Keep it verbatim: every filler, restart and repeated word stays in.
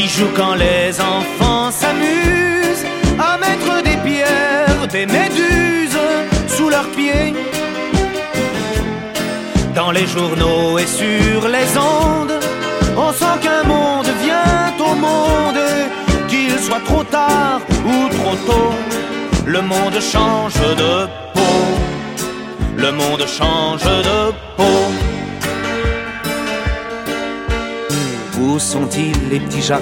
qui joue quand les enfants s'amusent à mettre des pierres, des méduses sous leurs pieds. Dans les journaux et sur les ondes, on sent qu'un monde vient au monde, qu'il soit trop tard ou trop tôt, le monde change de peau. Le monde change de peau. Où sont-ils les petits jardins